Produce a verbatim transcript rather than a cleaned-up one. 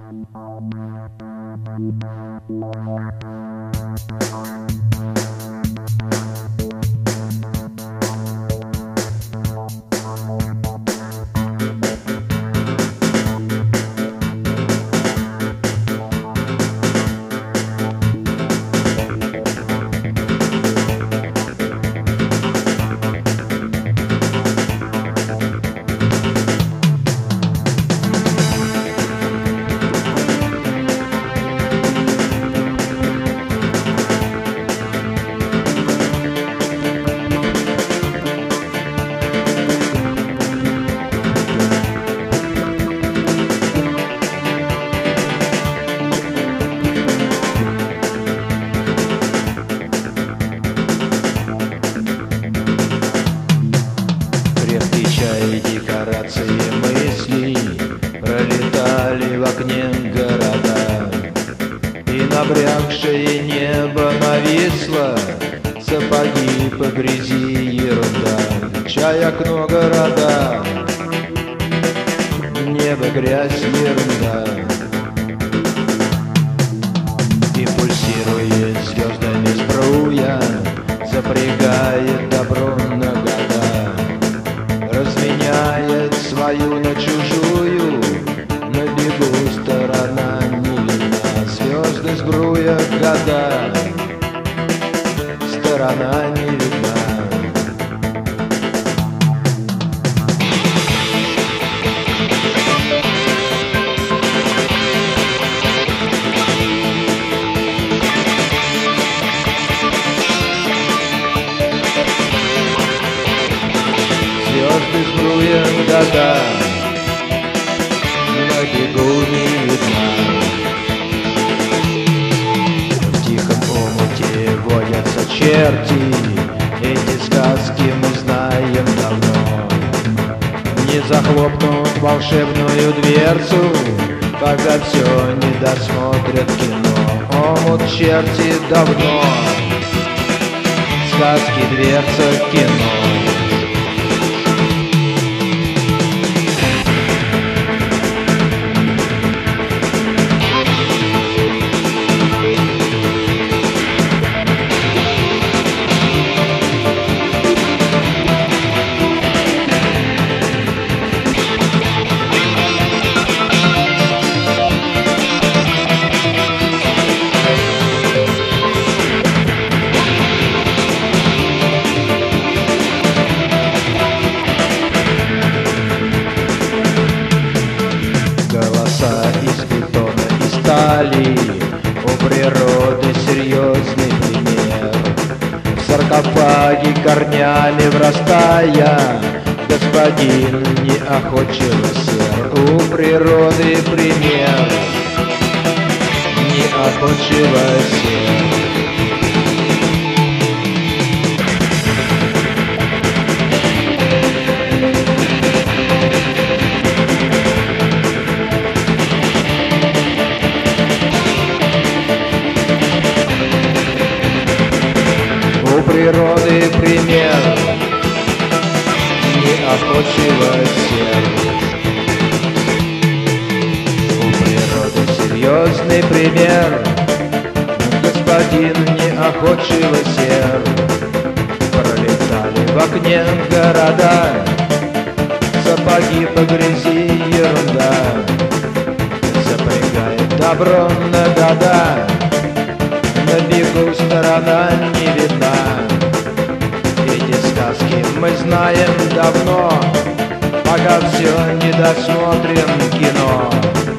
Декорации мыслей пролетали в окне города, и набрякшее небо нависло, сапоги по грязи ерунда. Чай, окно, города, небо, грязь, ерунда. И пульсирует звездами сбруя, запрягает добро на года, разменяет свою на чужую, на бегу сторона не видна. Звезды сбруя года, сторона не видна. Звезды сбруя года, на бегу не видна. В тихом омуте водятся черти, эти сказки мы знаем давно. Не захлопнут волшебную дверцу, когда все не досмотрят кино. Омут, черти давно, сказки, дверца, кино. Из бетона и стали, у природы серьезный пример. В саркофаге корнями врастая, господин неохотчиво сер. У природы пример, неохотчиво сер. У природы пример, неохотчиво сер. У природы серьезный пример, господин неохотчиво сер. Пролетали в окне города, сапоги по грязи ерунда. Запрягает добро на года, на бегу сторона не видна. Эти сказки мы знаем давно, пока все не досмотрим кино.